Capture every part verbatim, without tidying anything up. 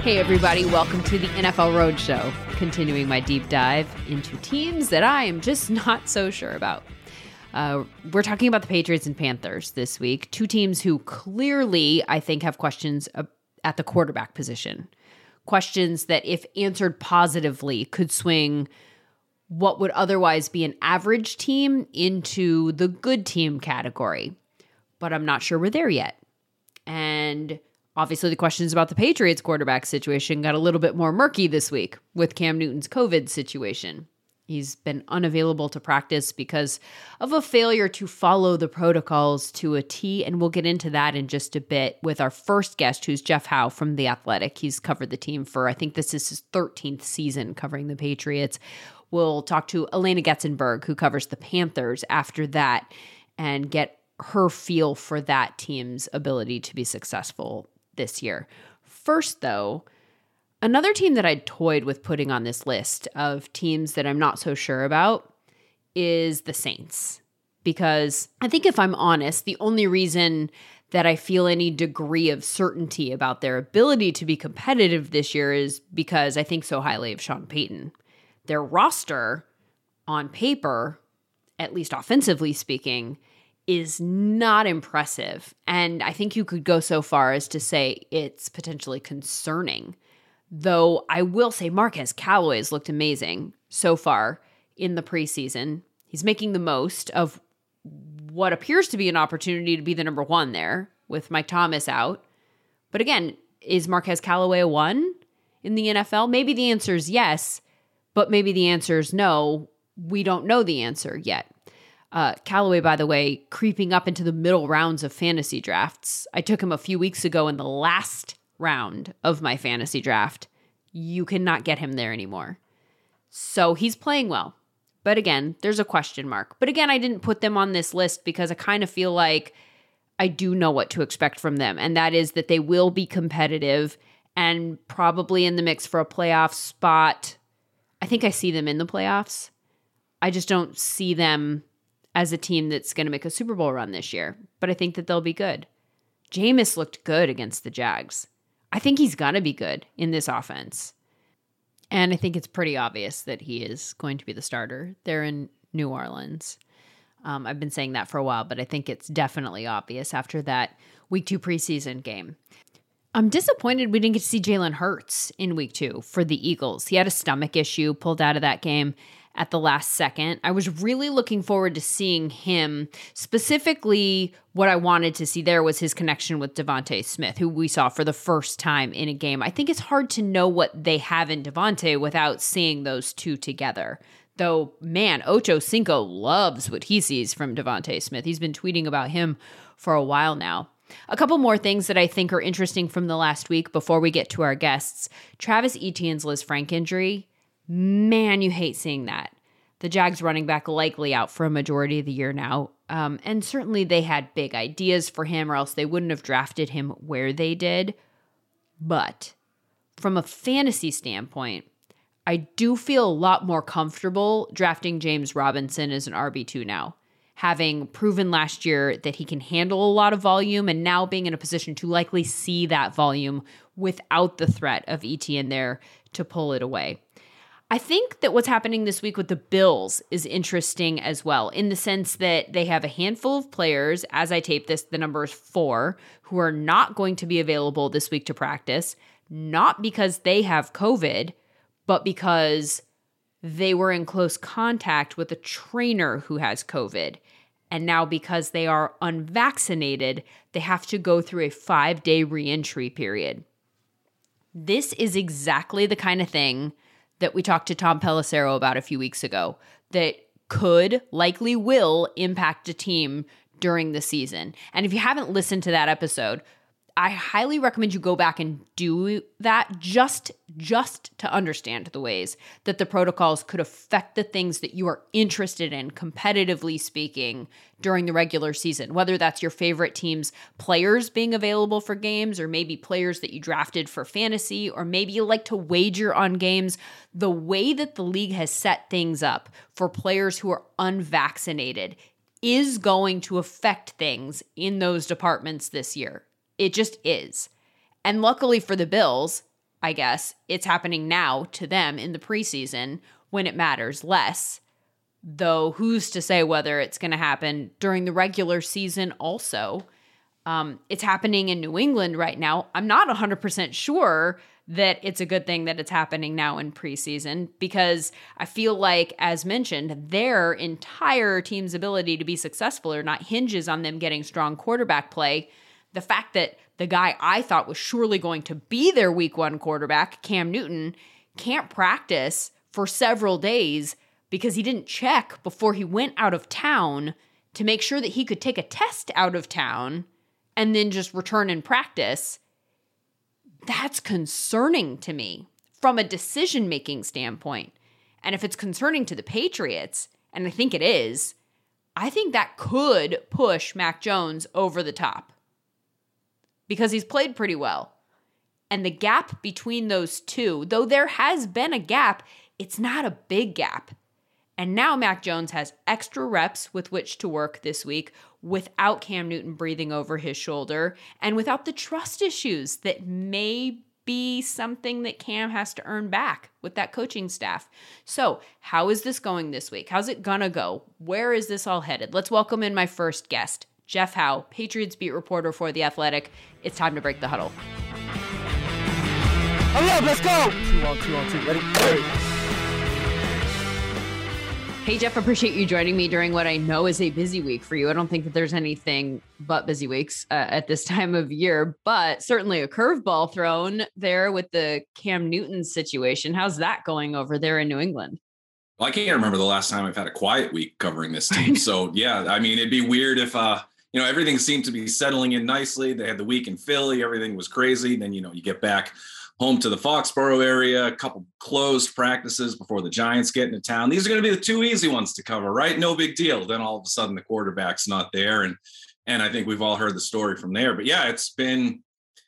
Hey everybody, welcome to the N F L Roadshow, continuing my deep dive into teams that I am just not so sure about. Uh, we're talking about the Patriots and Panthers this week, two teams who clearly, I think, have questions at the quarterback position. Questions that, if answered positively, could swing what would otherwise be an average team into the good team category. But I'm not sure we're there yet. And obviously, the questions about the Patriots quarterback situation got a little bit more murky this week with Cam Newton's COVID situation. He's been unavailable to practice because of a failure to follow the protocols to a T, and we'll get into that in just a bit with our first guest, who's Jeff Howe from The Athletic. He's covered the team for, I think this is his thirteenth season covering the Patriots. We'll talk to Elena Getzenberg, who covers the Panthers after that, and get her feel for that team's ability to be successful this year. First, though, another team that I toyed with putting on this list of teams that I'm not so sure about is the Saints. Because I think, if I'm honest, the only reason that I feel any degree of certainty about their ability to be competitive this year is because I think so highly of Sean Payton. Their roster, on paper, at least offensively speaking, is not impressive. And I think you could go so far as to say it's potentially concerning. Though I will say Marquez Callaway has looked amazing so far in the preseason. He's making the most of what appears to be an opportunity to be the number one there with Mike Thomas out. But again, is Marquez Callaway a one in the N F L? Maybe the answer is yes, but maybe the answer is no. We don't know the answer yet. Uh, Callaway, by the way, creeping up into the middle rounds of fantasy drafts. I took him a few weeks ago in the last round of my fantasy draft. You cannot get him there anymore. So he's playing well. But again, there's a question mark. But again, I didn't put them on this list because I kind of feel like I do know what to expect from them. And that is that they will be competitive and probably in the mix for a playoff spot. I think I see them in the playoffs. I just don't see them as a team that's going to make a Super Bowl run this year. But I think that they'll be good. Jameis looked good against the Jags. I think he's going to be good in this offense. And I think it's pretty obvious that he is going to be the starter. They're in New Orleans. Um, I've been saying that for a while, but I think it's definitely obvious after that week two preseason game. I'm disappointed we didn't get to see Jalen Hurts in week two for the Eagles. He had a stomach issue, pulled out of that game at the last second. I was really looking forward to seeing him. Specifically, what I wanted to see there was his connection with Devontae Smith, who we saw for the first time in a game. I think it's hard to know what they have in Devontae without seeing those two together. Though, man, Ocho Cinco loves what he sees from Devontae Smith. He's been tweeting about him for a while now. A couple more things that I think are interesting from the last week before we get to our guests. Travis Etienne's Liz Frank injury. Man, you hate seeing that. The Jags running back likely out for a majority of the year now. Um, and certainly they had big ideas for him or else they wouldn't have drafted him where they did. But from a fantasy standpoint, I do feel a lot more comfortable drafting James Robinson as an R B two now, having proven last year that he can handle a lot of volume and now being in a position to likely see that volume without the threat of Etienne there to pull it away. I think that what's happening this week with the Bills is interesting as well, in the sense that they have a handful of players, as I tape this, the number is four, who are not going to be available this week to practice, not because they have COVID, but because they were in close contact with a trainer who has COVID. And now because they are unvaccinated, they have to go through a five-day reentry period. This is exactly the kind of thing that we talked to Tom Pelissero about a few weeks ago that could, likely will, impact a team during the season. And if you haven't listened to that episode, I highly recommend you go back and do that just, just to understand the ways that the protocols could affect the things that you are interested in, competitively speaking, during the regular season, whether that's your favorite team's players being available for games, or maybe players that you drafted for fantasy, or maybe you like to wager on games. The way that the league has set things up for players who are unvaccinated is going to affect things in those departments this year. It just is. And luckily for the Bills, I guess. It's happening now to them in the preseason when it matters less. Though who's to say whether it's going to happen during the regular season also? Um, it's happening in New England right now. I'm not one hundred percent sure that it's a good thing that it's happening now in preseason, because I feel like, as mentioned, their entire team's ability to be successful or not hinges on them getting strong quarterback play. The fact that the guy I thought was surely going to be their week one quarterback, Cam Newton, can't practice for several days because he didn't check before he went out of town to make sure that he could take a test out of town and then just return and practice. That's concerning to me from a decision-making standpoint. And if it's concerning to the Patriots, and I think it is, I think that could push Mac Jones over the top because he's played pretty well. And the gap between those two, though there has been a gap, it's not a big gap. And now Mac Jones has extra reps with which to work this week without Cam Newton breathing over his shoulder and without the trust issues that may be something that Cam has to earn back with that coaching staff. So how is this going this week? How's it gonna go? Where is this all headed? Let's welcome in my first guest, Jeff Howe, Patriots beat reporter for The Athletic. It's time to break the huddle. Hello, let's go! Two on two on two, ready? Ready. Hey, Jeff, appreciate you joining me during what I know is a busy week for you. I don't think that there's anything but busy weeks uh, at this time of year, but certainly a curveball thrown there with the Cam Newton situation. How's that going over there in New England? Well, I can't remember the last time I've had a quiet week covering this team. So, yeah, I mean, it'd be weird if, uh, you know, everything seemed to be settling in nicely. They had the week in Philly. Everything was crazy. Then, you know, you get back home to the Foxborough area, a couple closed practices before the Giants get into town. These are going to be the two easy ones to cover, right? No big deal. Then all of a sudden the quarterback's not there. And, and I think we've all heard the story from there, but yeah, it's been,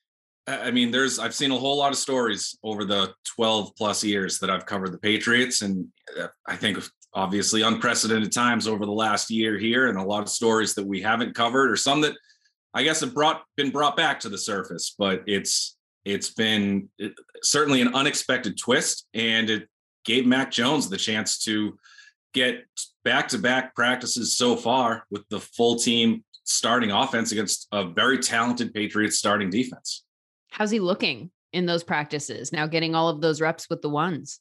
I mean, there's, I've seen a whole lot of stories over the twelve plus years that I've covered the Patriots. And I think obviously unprecedented times over the last year here, and a lot of stories that we haven't covered, or some that I guess have brought, been brought back to the surface, but it's, It's been certainly an unexpected twist, and it gave Mac Jones the chance to get back-to-back practices so far with the full team starting offense against a very talented Patriots starting defense. How's he looking in those practices now, getting all of those reps with the ones?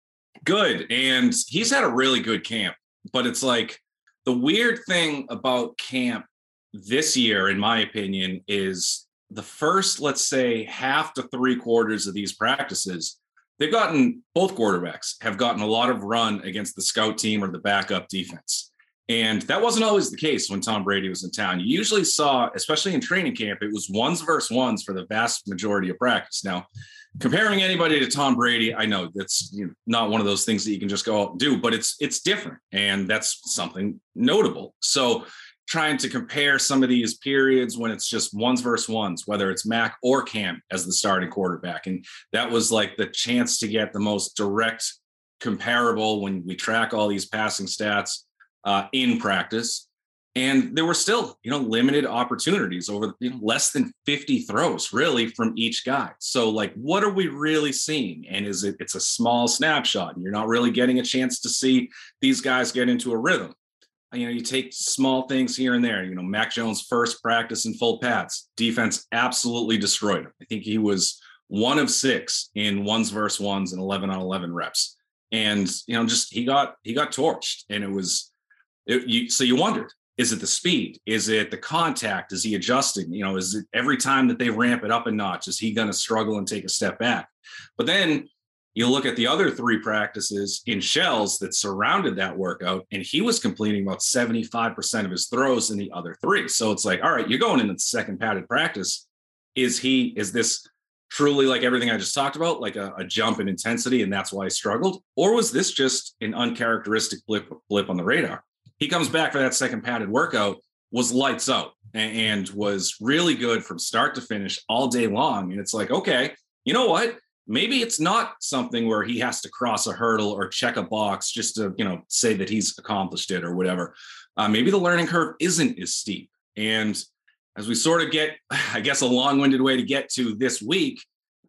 Good. And he's had a really good camp, but it's like the weird thing about camp this year, in my opinion, is the first, let's say, half to three quarters of these practices, they've gotten, both quarterbacks have gotten a lot of run against the scout team or the backup defense. And that wasn't always the case when Tom Brady was in town. You usually saw, especially in training camp, it was ones versus ones for the vast majority of practice. Now, comparing anybody to Tom Brady, I know that's, you know, not one of those things that you can just go out and do, but it's it's different. And that's something notable. So trying to compare some of these periods when it's just ones versus ones, whether it's Mac or Cam as the starting quarterback. And that was like the chance to get the most direct comparable when we track all these passing stats uh, in practice. And there were still, you know, limited opportunities over, you know, less than fifty throws really from each guy. So like, what are we really seeing? And is it, it's a small snapshot and you're not really getting a chance to see these guys get into a rhythm. You know, you take small things here and there. You know, Mac Jones' first practice in full pads, defense absolutely destroyed him. I think he was one of six in ones versus ones and eleven on eleven reps. And, you know, just he got he got torched. And it was it, you, so you wondered, is it the speed? Is it the contact? Is he adjusting? You know, is it every time that they ramp it up a notch, is he going to struggle and take a step back? But then you look at the other three practices in shells that surrounded that workout, and he was completing about seventy-five percent of his throws in the other three. So it's like, all right, you're going into the second padded practice. Is he, is this truly like everything I just talked about, like a, a jump in intensity, and that's why he struggled? Or was this just an uncharacteristic blip, blip on the radar? He comes back for that second padded workout, was lights out, and, and was really good from start to finish all day long. And it's like, okay, you know what? Maybe it's not something where he has to cross a hurdle or check a box just to, you know, say that he's accomplished it or whatever. Uh, maybe the learning curve isn't as steep. And as we sort of get, I guess, a long-winded way to get to this week,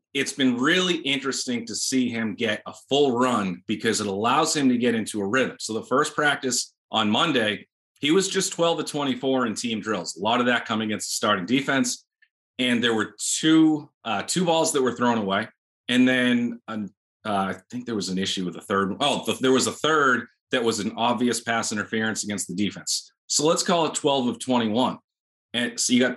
it's been really interesting to see him get a full run because it allows him to get into a rhythm. So the first practice on Monday, he was just twelve to twenty-four in team drills. A lot of that coming against the starting defense. And there were two uh, two balls that were thrown away. And then um, uh, I think there was an issue with the third. Oh, the, there was a third that was an obvious pass interference against the defense. So let's call it twelve of twenty-one. And so you got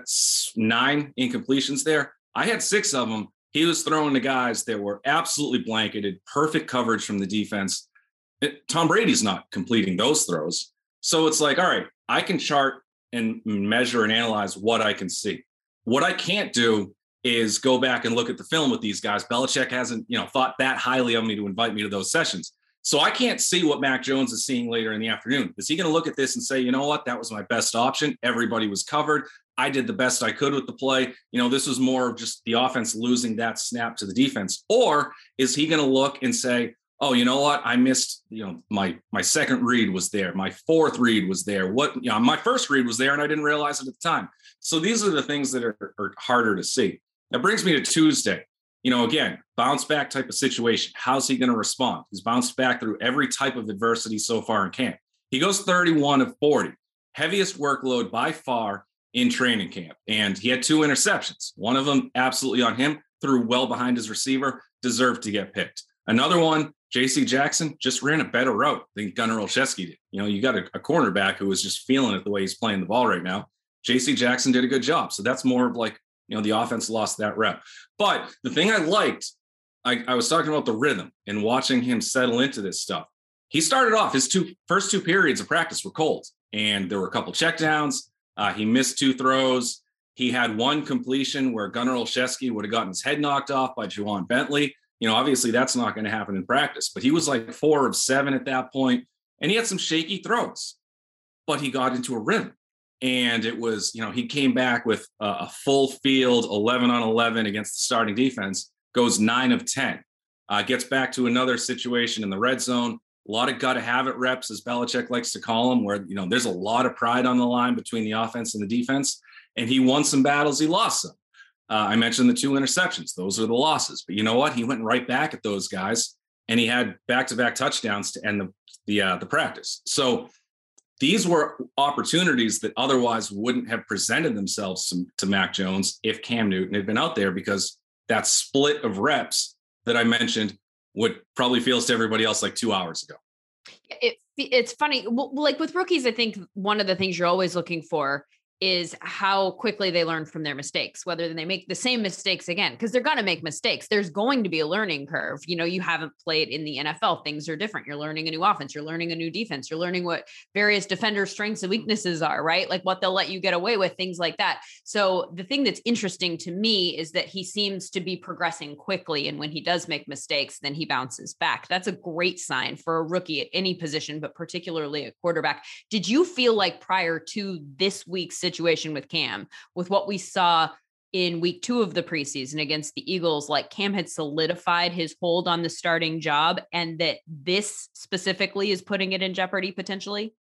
nine incompletions there. I had six of them. He was throwing to guys that were absolutely blanketed, perfect coverage from the defense. It, Tom Brady's not completing those throws. So it's like, all right, I can chart and measure and analyze what I can see. What I can't do is go back and look at the film with these guys. Belichick hasn't, you know, thought that highly of me to invite me to those sessions. So I can't see what Mac Jones is seeing later in the afternoon. Is he going to look at this and say, you know what, that was my best option. Everybody was covered. I did the best I could with the play. You know, this was more of just the offense losing that snap to the defense. Or is he going to look and say, oh, you know what, I missed, you know, my my second read was there. My fourth read was there. What, you know, my first read was there and I didn't realize it at the time. So these are the things that are, are harder to see. That brings me to Tuesday. You know, again, bounce back type of situation. How's he going to respond? He's bounced back through every type of adversity so far in camp. He goes thirty-one of forty, heaviest workload by far in training camp. And he had two interceptions. One of them absolutely on him, threw well behind his receiver, deserved to get picked. Another one, J C Jackson just ran a better route than Gunnar Olszewski did. You know, you got a, a cornerback who is just feeling it the way he's playing the ball right now. J C Jackson did a good job. So that's more of like, you know, the offense lost that rep. But the thing I liked, I, I was talking about the rhythm and watching him settle into this stuff. He started off his two first two periods of practice were cold, and there were a couple checkdowns. Uh, he missed two throws. He had one completion where Gunnar Olszewski would have gotten his head knocked off by Juwan Bentley. You know, obviously that's not going to happen in practice, but he was like four of seven at that point, and he had some shaky throws, but he got into a rhythm. And it was, you know, he came back with a, a full field eleven on eleven against the starting defense, goes nine of ten, uh, gets back to another situation in the red zone. A lot of got to have it reps, as Belichick likes to call them, where, you know, there's a lot of pride on the line between the offense and the defense. And he won some battles, he lost some. Uh, I mentioned the two interceptions. Those are the losses. But you know what? He went right back at those guys, and he had back-to-back touchdowns to end the the, uh, the practice. So these were opportunities that otherwise wouldn't have presented themselves to, to Mac Jones if Cam Newton had been out there, because that split of reps that I mentioned what probably feels to everybody else like two hours ago. It, it's funny. Like with rookies, I think one of the things you're always looking for is how quickly they learn from their mistakes, whether they make the same mistakes again, because they're going to make mistakes. There's going to be a learning curve. You know, you haven't played in the N F L. Things are different. You're learning a new offense. You're learning a new defense. You're learning what various defenders' strengths and weaknesses are, right? Like what they'll let you get away with, things like that. So the thing that's interesting to me is that he seems to be progressing quickly. And when he does make mistakes, then he bounces back. That's a great sign for a rookie at any position, but particularly a quarterback. Did you feel like prior to this week's situation, situation with Cam, with what we saw in week two of the preseason against the Eagles, like Cam had solidified his hold on the starting job, and that this specifically is putting it in jeopardy potentially?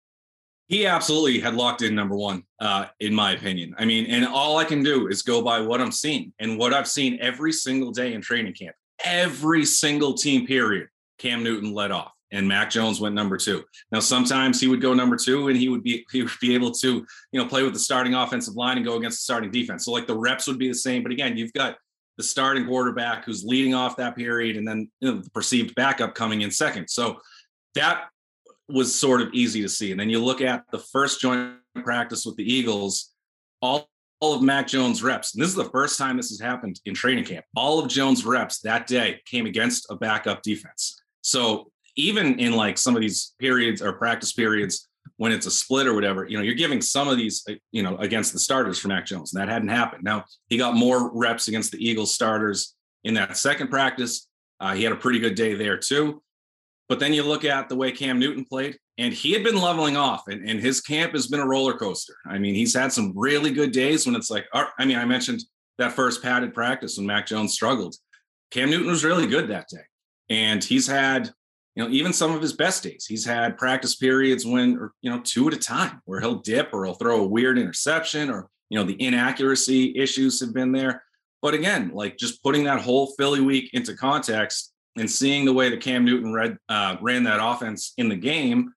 He absolutely had locked in number one, uh, in my opinion. I mean, and all I can do is go by what I'm seeing and what I've seen every single day in training camp. Every single team period, Cam Newton led off, and Mac Jones went number two. Now, sometimes he would go number two, and he would be he would be able to, you know, play with the starting offensive line and go against the starting defense. So, like, the reps would be the same. But again, you've got the starting quarterback who's leading off that period, and then, you know, the perceived backup coming in second. So that was sort of easy to see. And then you look at the first joint practice with the Eagles, all, all of Mac Jones' reps. And this is the first time this has happened in training camp. All of Jones' reps that day came against a backup defense. So even in like some of these periods or practice periods when it's a split or whatever, you know, you're giving some of these, you know, against the starters for Mac Jones, and that hadn't happened. Now, he got more reps against the Eagles starters in that second practice. Uh, he had a pretty good day there too. But then you look at the way Cam Newton played, and he had been leveling off, and, and his camp has been a roller coaster. I mean, he's had some really good days when it's like, I mean, I mentioned that first padded practice when Mac Jones struggled. Cam Newton was really good that day. And he's had, you know, even some of his best days. He's had practice periods when, or, you know, two at a time, where he'll dip or he'll throw a weird interception, or, you know, the inaccuracy issues have been there. But again, like just putting that whole Philly week into context and seeing the way that Cam Newton read, uh, ran that offense in the game,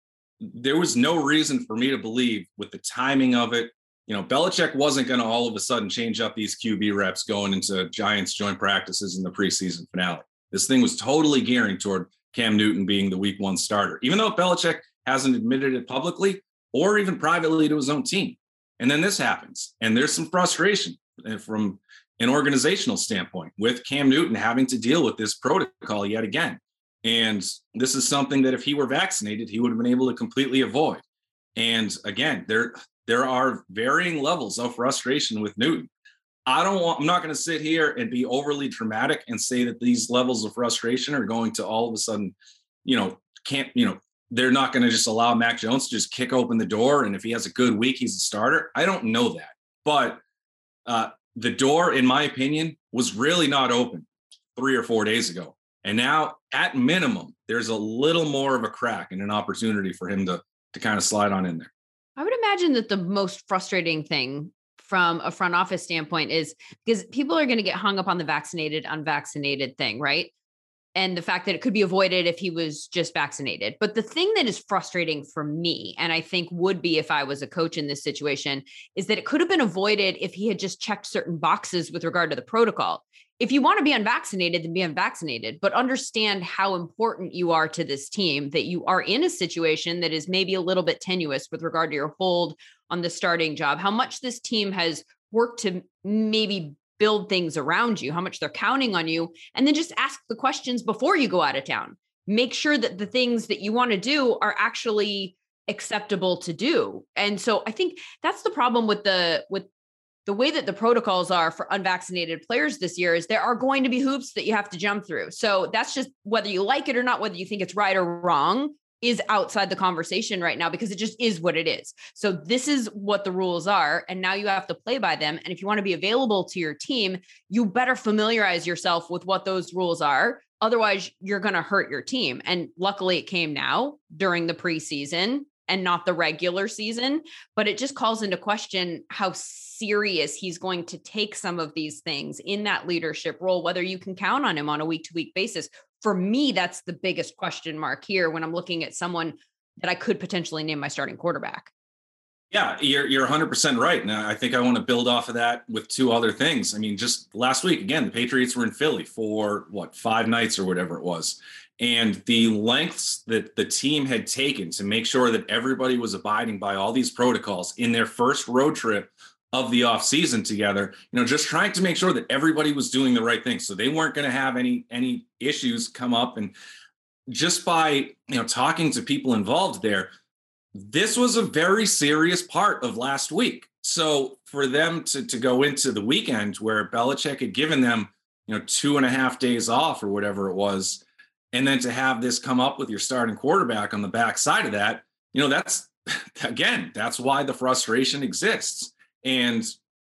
there was no reason for me to believe with the timing of it. You know, Belichick wasn't going to all of a sudden change up these Q B reps going into Giants joint practices in the preseason finale. This thing was totally gearing toward Cam Newton being the week one starter, even though Belichick hasn't admitted it publicly or even privately to his own team. And then this happens, and there's some frustration from an organizational standpoint with Cam Newton having to deal with this protocol yet again. And this is something that if he were vaccinated, he would have been able to completely avoid. And again, there, there are varying levels of frustration with Newton. I don't want, I'm not going to sit here and be overly dramatic and say that these levels of frustration are going to all of a sudden, you know, can't, you know, they're not going to just allow Mac Jones to just kick open the door. And if he has a good week, he's a starter. I don't know that. But uh, the door, in my opinion, was really not open three or four days ago. And now, at minimum, there's a little more of a crack and an opportunity for him to, to kind of slide on in there. I would imagine that the most frustrating thing from a front office standpoint is because people are going to get hung up on the vaccinated, unvaccinated thing, right? And the fact that it could be avoided if he was just vaccinated. But the thing that is frustrating for me, and I think would be if I was a coach in this situation, is that it could have been avoided if he had just checked certain boxes with regard to the protocol. If you want to be unvaccinated, then be unvaccinated, but understand how important you are to this team, that you are in a situation that is maybe a little bit tenuous with regard to your hold on the starting job, how much this team has worked to maybe build things around you, how much they're counting on you, and then just ask the questions before you go out of town. Make sure that the things that you want to do are actually acceptable to do. And so I think that's the problem with the, with the way that the protocols are for unvaccinated players this year is there are going to be hoops that you have to jump through. So that's just whether you like it or not, whether you think it's right or wrong is outside the conversation right now because it just is what it is. So this is what the rules are. And now you have to play by them. And if you want to be available to your team, you better familiarize yourself with what those rules are. Otherwise you're going to hurt your team. And luckily it came now during the preseason and not the regular season, but it just calls into question how serious he's going to take some of these things in that leadership role, whether you can count on him on a week to week basis. For me, that's the biggest question mark here when I'm looking at someone that I could potentially name my starting quarterback. Yeah, you're you're one hundred percent right. And I think I want to build off of that with two other things. I mean, just last week, again, the Patriots were in Philly for what, five nights or whatever it was. And the lengths that the team had taken to make sure that everybody was abiding by all these protocols in their first road trip of the offseason together, you know, just trying to make sure that everybody was doing the right thing. So they weren't going to have any, any issues come up. And just by, you know, talking to people involved there, this was a very serious part of last week. So for them to, to go into the weekend where Belichick had given them, you know, two and a half days off or whatever it was, and then to have this come up with your starting quarterback on the backside of that, you know, that's, again, that's why the frustration exists. And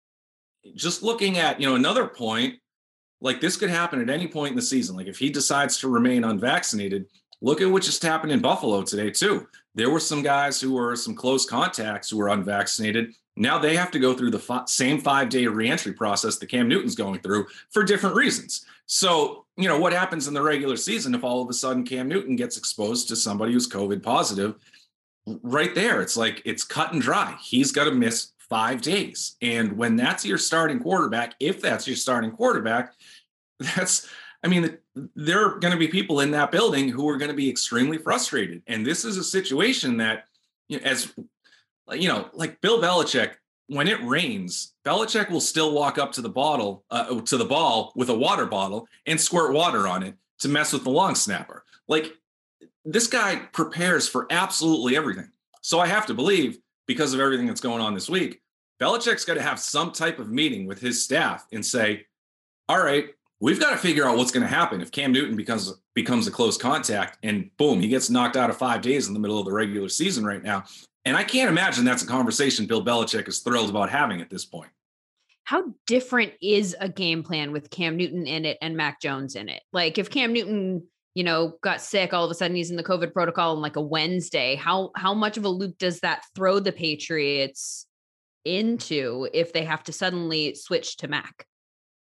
just looking at, you know, another point, like this could happen at any point in the season. Like if he decides to remain unvaccinated, look at what just happened in Buffalo today too. There were some guys who were some close contacts who were unvaccinated. Now they have to go through the f- same five-day reentry process that Cam Newton's going through for different reasons. So, you know, what happens in the regular season if all of a sudden Cam Newton gets exposed to somebody who's COVID positive? Right there, it's like it's cut and dry. He's got to miss five days. And when that's your starting quarterback, if that's your starting quarterback, that's, I mean, there are going to be people in that building who are going to be extremely frustrated. And this is a situation that, you know, as, you know, like Bill Belichick, when it rains, Belichick will still walk up to the bottle, uh, to the ball with a water bottle and squirt water on it to mess with the long snapper. Like this guy prepares for absolutely everything. So I have to believe, because of everything that's going on this week, Belichick's got to have some type of meeting with his staff and say, all right, we've got to figure out what's going to happen if Cam Newton becomes, becomes a close contact and boom, he gets knocked out of five days in the middle of the regular season right now. And I can't imagine that's a conversation Bill Belichick is thrilled about having at this point. How different is a game plan with Cam Newton in it and Mac Jones in it? Like if Cam Newton, you know, got sick, all of a sudden he's in the COVID protocol on like a Wednesday. How, how much of a loop does that throw the Patriots into if they have to suddenly switch to Mac?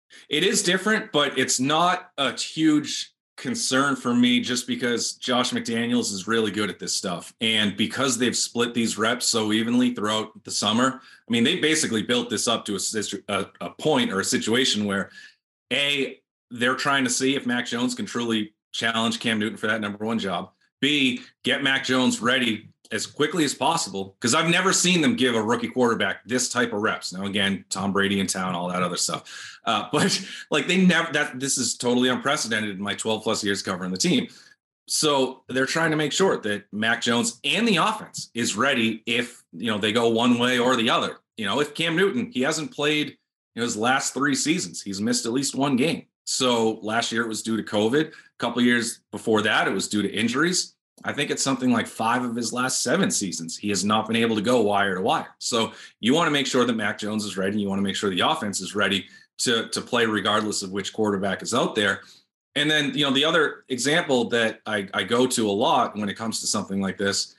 It is different, but it's not a huge concern for me just because Josh McDaniels is really good at this stuff. And because they've split these reps so evenly throughout the summer, I mean, they basically built this up to a, a, a point or a situation where, A, they're trying to see if Mac Jones can truly challenge Cam Newton for that number one job. B, get Mac Jones ready as quickly as possible, because I've never seen them give a rookie quarterback this type of reps. Now, again, Tom Brady in town, all that other stuff. Uh, but like they never, that this is totally unprecedented in my twelve plus years covering the team. So they're trying to make sure that Mac Jones and the offense is ready if, you know, they go one way or the other. You know, if Cam Newton, he hasn't played, you know, his last three seasons, he's missed at least one game. So last year it was due to COVID. A couple of years before that, it was due to injuries. I think it's something like five of his last seven seasons, he has not been able to go wire to wire. So you want to make sure that Mac Jones is ready. You want to make sure the offense is ready to, to play regardless of which quarterback is out there. And then, you know, the other example that I, I go to a lot when it comes to something like this,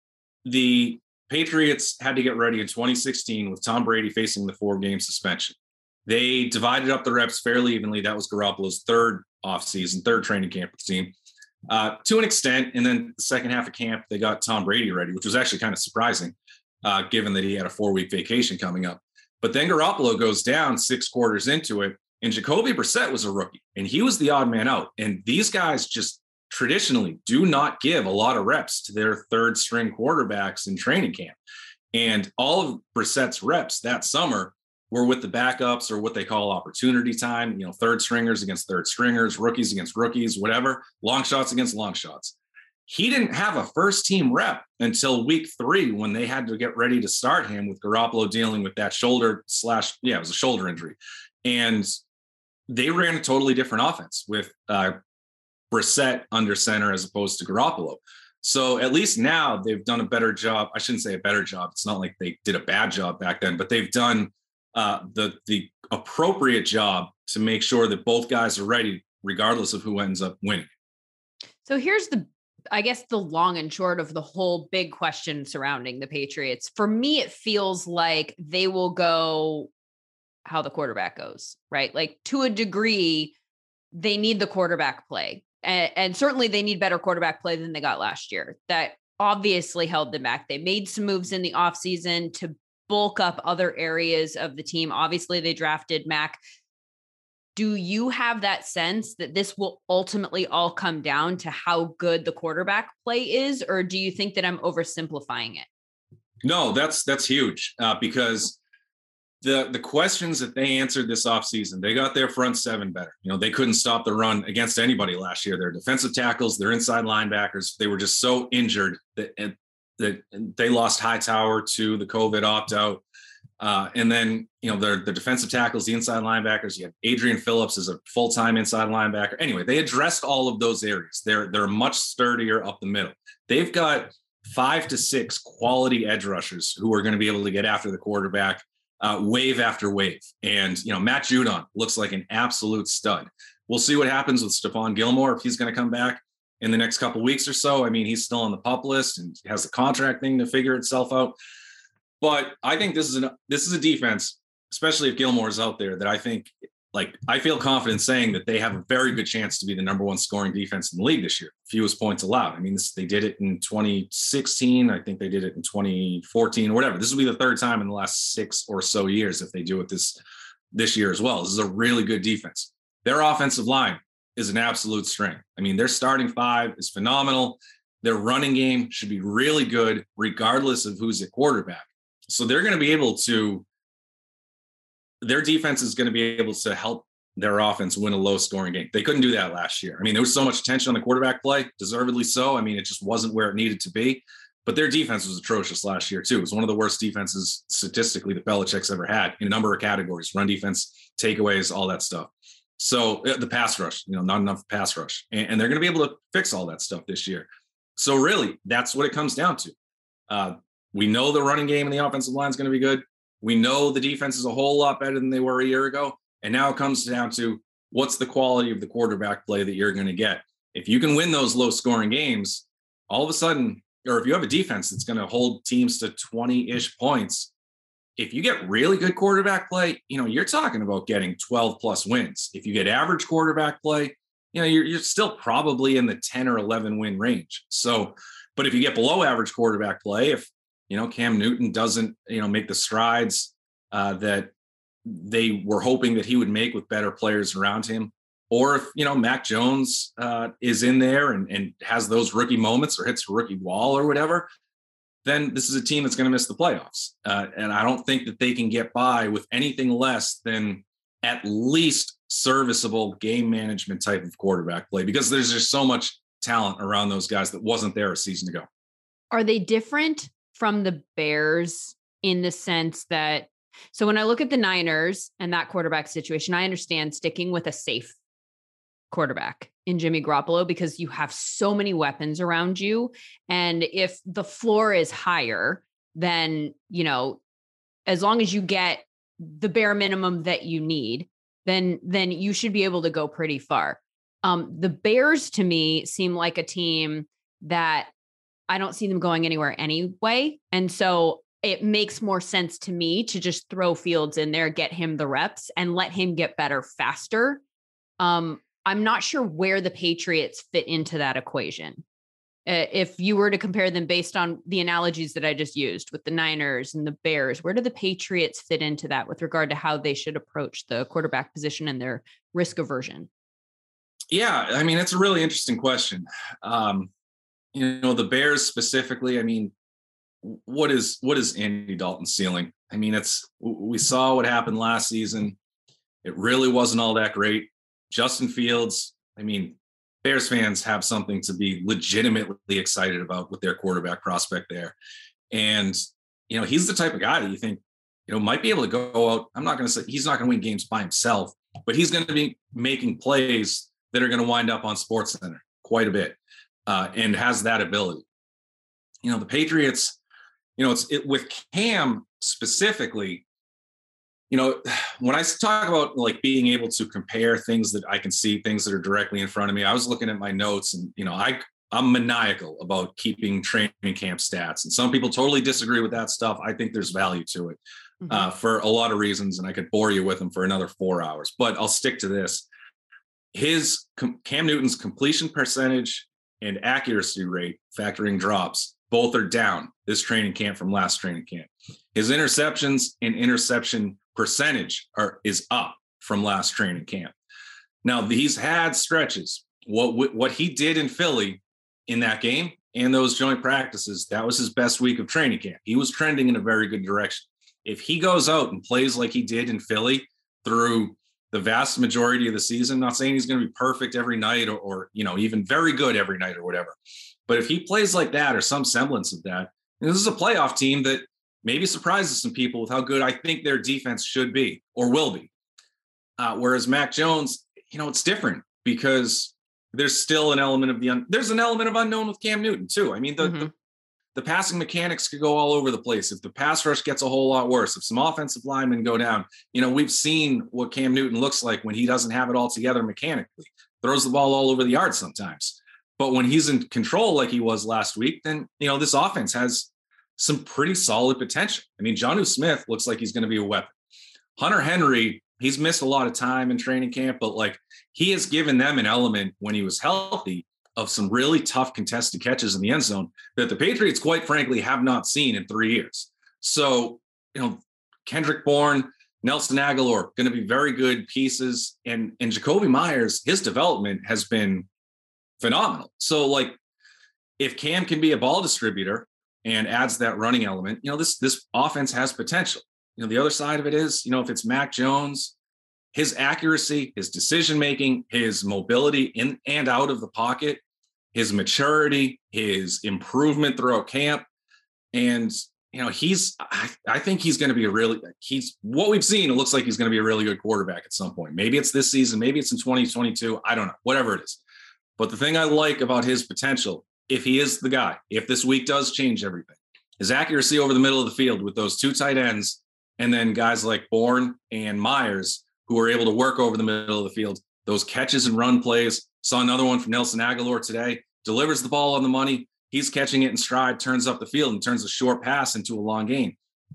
the Patriots had to get ready in twenty sixteen with Tom Brady facing the four-game suspension. They divided up the reps fairly evenly. That was Garoppolo's third offseason, third training camp with the team. Uh, to an extent, and then the second half of camp, they got Tom Brady ready, which was actually kind of surprising, uh, given that he had a four-week vacation coming up. But then Garoppolo goes down six quarters into it, and Jacoby Brissett was a rookie, and he was the odd man out. And these guys just traditionally do not give a lot of reps to their third-string quarterbacks in training camp. And all of Brissett's reps that summer were with the backups, or what they call opportunity time, you know, third stringers against third stringers, rookies against rookies, whatever, long shots against long shots. He didn't have a first team rep until week three when they had to get ready to start him with Garoppolo dealing with that shoulder slash, yeah, it was a shoulder injury. And they ran a totally different offense with uh, Brissett under center as opposed to Garoppolo. So at least now they've done a better job. I shouldn't say a better job. It's not like they did a bad job back then, but they've done Uh, the the appropriate job to make sure that both guys are ready, regardless of who ends up winning. So here's the, I guess, the long and short of the whole big question surrounding the Patriots. For me, it feels like they will go how the quarterback goes, right? Like to a degree, they need the quarterback play. And, and certainly they need better quarterback play than they got last year. That obviously held them back. They made some moves in the offseason to bulk up other areas of the team. Obviously, they drafted Mac. Do you have that sense that this will ultimately all come down to how good the quarterback play is? Or do you think that I'm oversimplifying it? No, that's that's huge uh, because the the questions that they answered this offseason, they got their front seven better. You know, they couldn't stop the run against anybody last year. Their defensive tackles, their inside linebackers, they were just so injured that that they lost Hightower to the COVID opt-out. Uh, and then, you know, their, their defensive tackles, the inside linebackers, you have Adrian Phillips as a full-time inside linebacker. Anyway, they addressed all of those areas. They're, they're much sturdier up the middle. They've got five to six quality edge rushers who are going to be able to get after the quarterback uh, wave after wave. And, you know, Matt Judon looks like an absolute stud. We'll see what happens with Stephon Gilmore, if he's going to come back in the next couple of weeks or so. I mean, he's still on the PUP list and has the contract thing to figure itself out. But I think this is an this is a defense, especially if Gilmore is out there, that I think, like, I feel confident saying that they have a very good chance to be the number one scoring defense in the league this year. Fewest points allowed. I mean, this, they did it in twenty sixteen. I think they did it in twenty fourteen or whatever. This will be the third time in the last six or so years if they do it this this year as well. This is a really good defense. Their offensive line is an absolute strength. I mean, their starting five is phenomenal. Their running game should be really good, regardless of who's at quarterback. So they're going to be able to, their defense is going to be able to help their offense win a low scoring game. They couldn't do that last year. I mean, there was so much attention on the quarterback play, deservedly so. I mean, it just wasn't where it needed to be, but their defense was atrocious last year too. It was one of the worst defenses statistically that Belichick's ever had in a number of categories: run defense, takeaways, all that stuff. So the pass rush, you know, not enough pass rush, and, and they're going to be able to fix all that stuff this year. So really, that's what it comes down to. Uh, we know the running game and the offensive line is going to be good. We know the defense is a whole lot better than they were a year ago. And now it comes down to what's the quality of the quarterback play that you're going to get. If you can win those low scoring games, all of a sudden, or if you have a defense that's going to hold teams to twenty-ish points, if you get really good quarterback play, you know, you're talking about getting twelve plus wins. If you get average quarterback play, you know, you're, you're still probably in the ten or eleven win range. So, but if you get below average quarterback play, if, you know, Cam Newton doesn't, you know, make the strides uh, that they were hoping that he would make with better players around him, or if, you know, Mac Jones uh, is in there and, and has those rookie moments or hits a rookie wall or whatever, then this is a team that's going to miss the playoffs. Uh, and I don't think that they can get by with anything less than at least serviceable game management type of quarterback play, because there's just so much talent around those guys that wasn't there a season ago. Are they different from the Bears in the sense that, so when I look at the Niners and that quarterback situation, I understand sticking with a safe quarterback in Jimmy Garoppolo because you have so many weapons around you. And if the floor is higher, then, you know, as long as you get the bare minimum that you need, then, then you should be able to go pretty far. Um, the Bears to me seem like a team that I don't see them going anywhere anyway. And so it makes more sense to me to just throw Fields in there, get him the reps and let him get better faster. Um, I'm not sure where the Patriots fit into that equation. Uh, if you were to compare them based on the analogies that I just used with the Niners and the Bears, where do the Patriots fit into that with regard to how they should approach the quarterback position and their risk aversion? Yeah, I mean, it's a really interesting question. Um, you know, the Bears specifically, I mean, what is what is Andy Dalton's ceiling? I mean, it's we saw what happened last season. It really wasn't all that great. Justin Fields, I mean, Bears fans have something to be legitimately excited about with their quarterback prospect there. And, you know, he's the type of guy that you think, you know, might be able to go out. I'm not going to say he's not going to win games by himself, but he's going to be making plays that are going to wind up on SportsCenter quite a bit uh, and has that ability. You know, the Patriots, you know, it's it, with Cam specifically, you know, when I talk about like being able to compare things that I can see, things that are directly in front of me, I was looking at my notes and, you know, I, I'm maniacal about keeping training camp stats. And some people totally disagree with that stuff. I think there's value to it mm-hmm. uh, for a lot of reasons. And I could bore you with them for another four hours, but I'll stick to this. His Cam Newton's completion percentage and accuracy rate, factoring drops, both are down this training camp from last training camp. His interceptions and interception percentage are is up from last training camp. Now he's had stretches. What what he did in Philly in that game and those joint practices, that was his best week of training camp. He was trending in a very good direction. If he goes out and plays like he did in Philly through the vast majority of the season, not saying he's going to be perfect every night or, or you know even very good every night or whatever, but if he plays like that or some semblance of that, this is a playoff team that maybe surprises some people with how good I think their defense should be or will be. Uh, whereas Mac Jones, you know, it's different because there's still an element of the, un- there's an element of unknown with Cam Newton too. I mean, the, mm-hmm. the, the passing mechanics could go all over the place. If the pass rush gets a whole lot worse, if some offensive linemen go down, you know, we've seen what Cam Newton looks like when he doesn't have it all together mechanically, throws the ball all over the yard sometimes. But when he's in control like he was last week, then, you know, this offense has some pretty solid potential. I mean, Jonnu Smith looks like he's going to be a weapon. Hunter Henry, he's missed a lot of time in training camp, but like he has given them an element when he was healthy of some really tough contested catches in the end zone that the Patriots, quite frankly, have not seen in three years. So, you know, Kendrick Bourne, Nelson Agholor, going to be very good pieces. And, and Jacoby Myers, his development has been phenomenal. So like if Cam can be a ball distributor and adds that running element, you know, this, this offense has potential. You know, the other side of it is, you know, if it's Mac Jones, his accuracy, his decision-making, his mobility in and out of the pocket, his maturity, his improvement throughout camp. And, you know, he's, I, I think he's going to be a really, he's what we've seen. It looks like he's going to be a really good quarterback at some point. Maybe it's this season, maybe it's in twenty twenty-two. I don't know, whatever it is. But the thing I like about his potential, if he is the guy, if this week does change everything, his accuracy over the middle of the field with those two tight ends, and then guys like Bourne and Myers, who are able to work over the middle of the field, those catches and run plays. Saw another one from Nelson Agholor today, delivers the ball on the money. He's catching it in stride, turns up the field and turns a short pass into a long gain.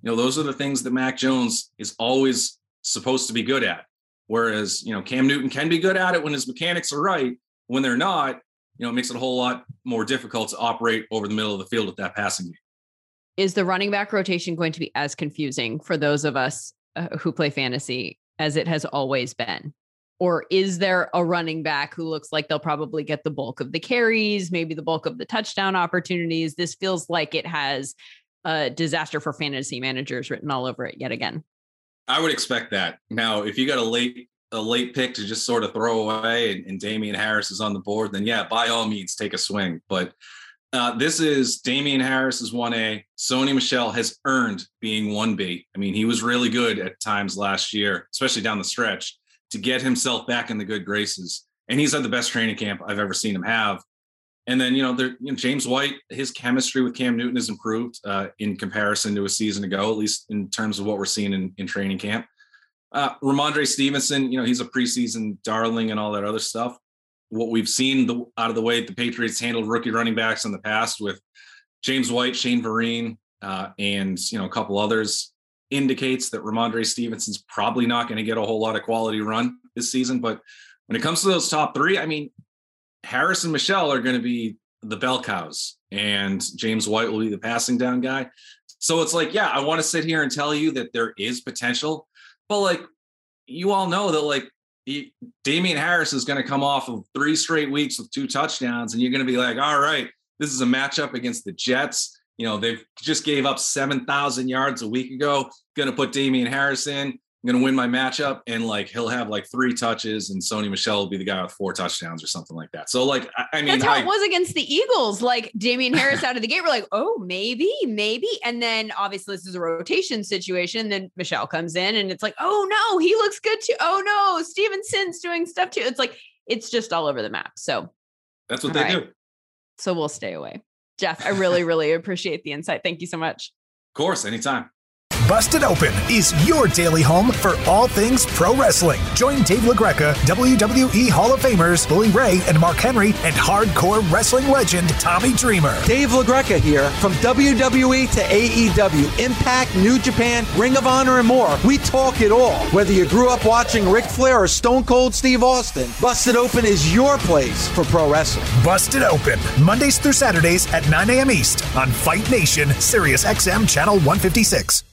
You know, those are the things that Mac Jones is always supposed to be good at. Whereas, you know, Cam Newton can be good at it when his mechanics are right. When they're not, you know, it makes it a whole lot more difficult to operate over the middle of the field with that passing game. Is the running back rotation going to be as confusing for those of us uh, who play fantasy as it has always been? Or is there a running back who looks like they'll probably get the bulk of the carries, maybe the bulk of the touchdown opportunities? This feels like it has a disaster for fantasy managers written all over it yet again. I would expect that. Now, if you got a late a late pick to just sort of throw away and, and Damian Harris is on the board, then yeah, by all means, take a swing. But uh, this is Damian Harris is one A. Sony Michel has earned being one B. I mean, he was really good at times last year, especially down the stretch, to get himself back in the good graces. And he's had the best training camp I've ever seen him have. And then, you know, there, you know, James White, his chemistry with Cam Newton has improved uh, in comparison to a season ago, at least in terms of what we're seeing in, in training camp. Uh, Ramondre Stevenson, you know, he's a preseason darling and all that other stuff. What we've seen the, out of the way the Patriots handled rookie running backs in the past with James White, Shane Vereen, uh, and, you know, a couple others indicates that Ramondre Stevenson's probably not going to get a whole lot of quality run this season. But when it comes to those top three, I mean, Harris and Michel are going to be the bell cows and James White will be the passing down guy. So it's like, yeah, I want to sit here and tell you that there is potential, but like, you all know that like he, Damian Harris is going to come off of three straight weeks with two touchdowns. And you're going to be like, all right, this is a matchup against the Jets. You know, they've just gave up seven thousand yards a week ago. Going to put Damian Harris in. I'm going to win my matchup. And like, he'll have like three touches and Sony Michel will be the guy with four touchdowns or something like that. So like, I, I mean, that's how I, it was against the Eagles. Like Damian Harris out of the gate, we're like, oh, maybe, maybe. And then obviously this is a rotation situation. Then Michel comes in and it's like, oh no, he looks good too. Oh no, Stevenson's doing stuff too. It's like, it's just all over the map. So that's what they right. do. So we'll stay away. Jeff, I really, really appreciate the insight. Thank you so much. Of course, anytime. Busted Open is your daily home for all things pro wrestling. Join Dave LaGreca, W W E Hall of Famers Bully Ray and Mark Henry, and hardcore wrestling legend Tommy Dreamer. Dave LaGreca here. From W W E to A E W, Impact, New Japan, Ring of Honor, and more. We talk it all. Whether you grew up watching Ric Flair or Stone Cold Steve Austin, Busted Open is your place for pro wrestling. Busted Open, Mondays through Saturdays at nine a.m. East on Fight Nation, Sirius X M Channel one fifty-six.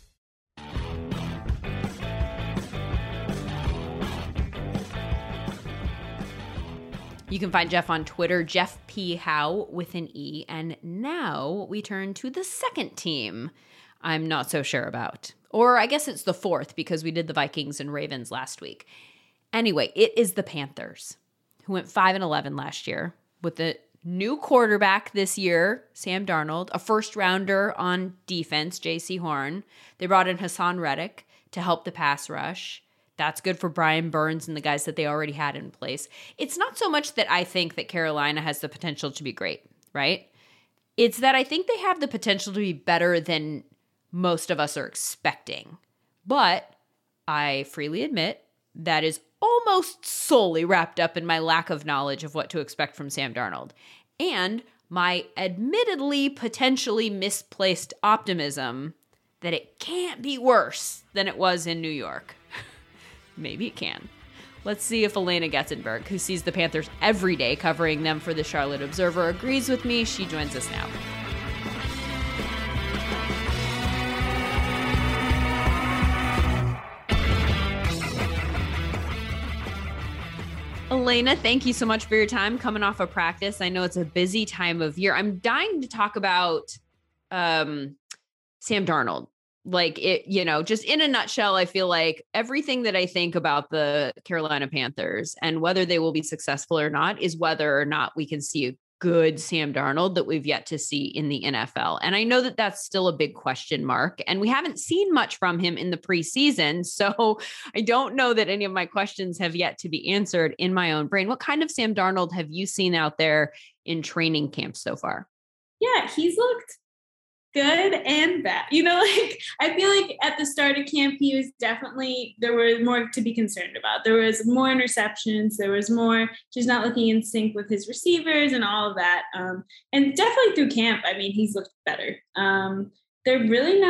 You can find Jeff on Twitter, Jeff P. Howe with an E. And now we turn to the second team I'm not so sure about. Or I guess it's the fourth because we did the Vikings and Ravens last week. Anyway, it is the Panthers, who went five and eleven last year with the new quarterback this year, Sam Darnold, a first rounder on defense, J C Horn. They brought in Hassan Reddick to help the pass rush. That's good for Brian Burns and the guys that they already had in place. It's not so much that I think that Carolina has the potential to be great, right? It's that I think they have the potential to be better than most of us are expecting. But I freely admit that is almost solely wrapped up in my lack of knowledge of what to expect from Sam Darnold and my admittedly potentially misplaced optimism that it can't be worse than it was in New York. Maybe it can. Let's see if Elena Getzenberg, who sees the Panthers every day covering them for the Charlotte Observer, agrees with me. She joins us now. Elena, thank you so much for your time coming off of practice. I know it's a busy time of year. I'm dying to talk about um, Sam Darnold. Like it, you know, just in a nutshell, I feel like everything that I think about the Carolina Panthers and whether they will be successful or not is whether or not we can see a good Sam Darnold that we've yet to see in the N F L. And I know that that's still a big question mark, and we haven't seen much from him in the preseason. So I don't know that any of my questions have yet to be answered in my own brain. What kind of Sam Darnold have you seen out there in training camp so far? Yeah, he's looked good and bad. You know, like I feel like at the start of camp, he was definitely, there was more to be concerned about. There was more interceptions. There was more just not looking in sync with his receivers and all of that. Um, and definitely through camp, I mean, he's looked better. Um, they're really not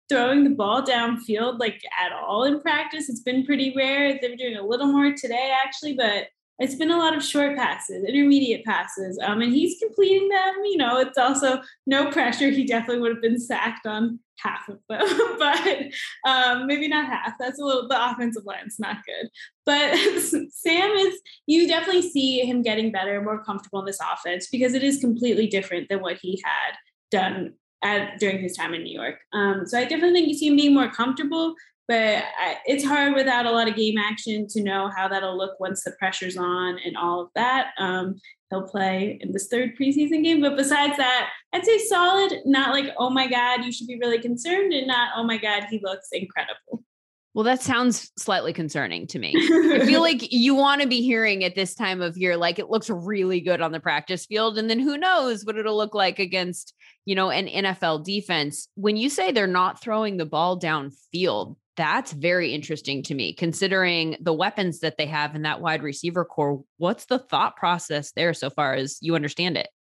throwing the ball downfield like at all in practice. It's been pretty rare. They're doing a little more today actually, but it's been a lot of short passes, intermediate passes, um, and he's completing them. You know, it's also no pressure. He definitely would have been sacked on half of them, but um, maybe not half. That's a little, the offensive line's not good. But Sam is, you definitely see him getting better, more comfortable in this offense because it is completely different than what he had done at, during his time in New York. Um, so I definitely think you see him being more comfortable. But I, it's hard without a lot of game action to know how that'll look once the pressure's on and all of that. Um, he'll play in this third preseason game. But besides that, I'd say solid, not like, oh my God, you should be really concerned, and not, oh my God, he looks incredible. Well, that sounds slightly concerning to me. I feel like you want to be hearing at this time of year, like it looks really good on the practice field. And then who knows what it'll look like against, you know, an N F L defense. When you say they're not throwing the ball downfield, that's very interesting to me, considering the weapons that they have in that wide receiver core. What's the thought process there so far as you understand it?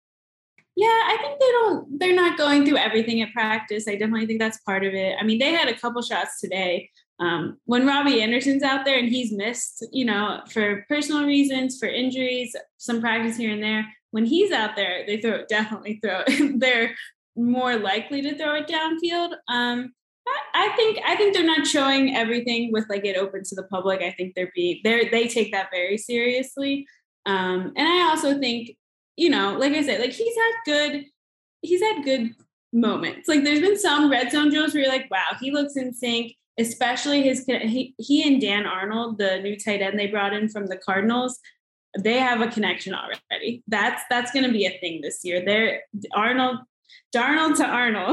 Yeah, I think they don't, they're not going through everything at practice. I definitely think that's part of it. I mean, they had a couple shots today. Um, when Robbie Anderson's out there and he's missed, you know, for personal reasons, for injuries, some practice here and there, when he's out there, they throw it, definitely throw it. They're more likely to throw it downfield. Um, I think I think they're not showing everything with like it open to the public. I think they're being they they take that very seriously. Um, and I also think, you know, like I said, like he's had good he's had good moments. Like there's been some red zone drills where you're like, wow, he looks in sync. Especially his he, he and Dan Arnold, the new tight end they brought in from the Cardinals. They have a connection already. That's that's going to be a thing this year. They're Arnold. Darnold to Arnold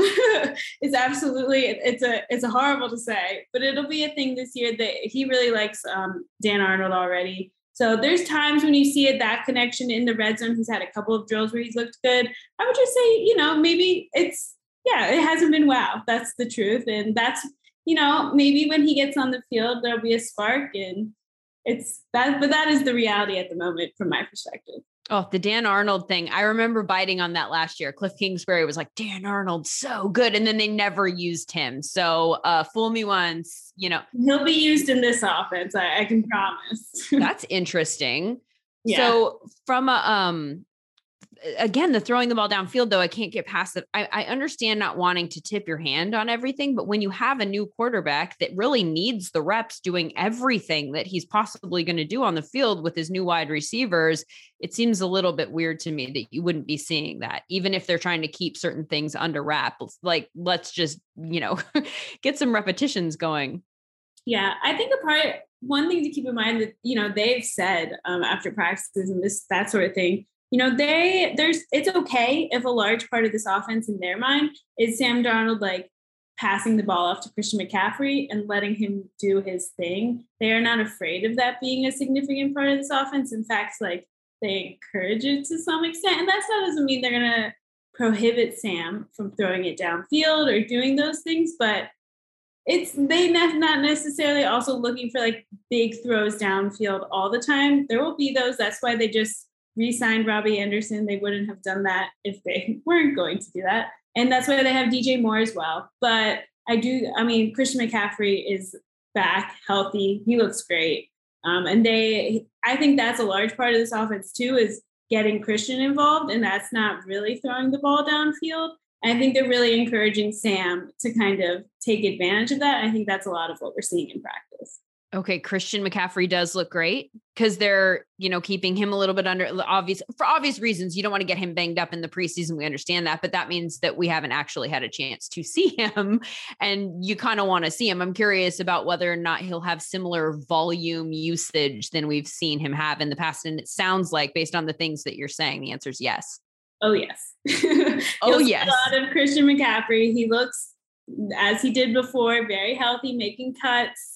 is absolutely, it's a, it's a horrible to say, but it'll be a thing this year that he really likes um, Dan Arnold already. So there's times when you see it, that connection in the red zone. He's had a couple of drills where he's looked good. I would just say, you know, maybe it's, yeah, it hasn't been wow. That's the truth. And that's, you know, maybe when he gets on the field, there'll be a spark, and it's that, but that is the reality at the moment from my perspective. Oh, the Dan Arnold thing. I remember biting on that last year. Cliff Kingsbury was like, Dan Arnold, so good. And then they never used him. So uh, fool me once, you know. He'll be used in this offense. I, I can promise. That's interesting. Yeah. So from a, um, again, the throwing the ball downfield, though, I can't get past it. I, I understand not wanting to tip your hand on everything, but when you have a new quarterback that really needs the reps doing everything that he's possibly going to do on the field with his new wide receivers, it seems a little bit weird to me that you wouldn't be seeing that, even if they're trying to keep certain things under wraps. Like, let's just, you know, get some repetitions going. Yeah, I think a part, one thing to keep in mind that, you know, they've said um, after practices and this, that sort of thing, you know, they there's it's okay if a large part of this offense in their mind is Sam Darnold like passing the ball off to Christian McCaffrey and letting him do his thing. They are not afraid of that being a significant part of this offense. In fact, like they encourage it to some extent. And that's not doesn't mean they're gonna prohibit Sam from throwing it downfield or doing those things, but it's they ne- not necessarily also looking for like big throws downfield all the time. There will be those. That's why they just re-signed Robbie Anderson. They wouldn't have done that if they weren't going to do that. And that's why they have D J Moore as well. But I do, I mean, Christian McCaffrey is back, healthy. He looks great. Um, and they, I think that's a large part of this offense too, is getting Christian involved. And that's not really throwing the ball downfield. And I think they're really encouraging Sam to kind of take advantage of that. I think that's a lot of what we're seeing in practice. Okay, Christian McCaffrey does look great because they're, you know, keeping him a little bit under obvious for obvious reasons. You don't want to get him banged up in the preseason. We understand that, but that means that we haven't actually had a chance to see him, and you kind of want to see him. I'm curious about whether or not he'll have similar volume usage than we've seen him have in the past. And it sounds like, based on the things that you're saying, the answer is yes. Oh, yes. Oh, yes. A lot of Christian McCaffrey. He looks, as he did before, very healthy, making cuts.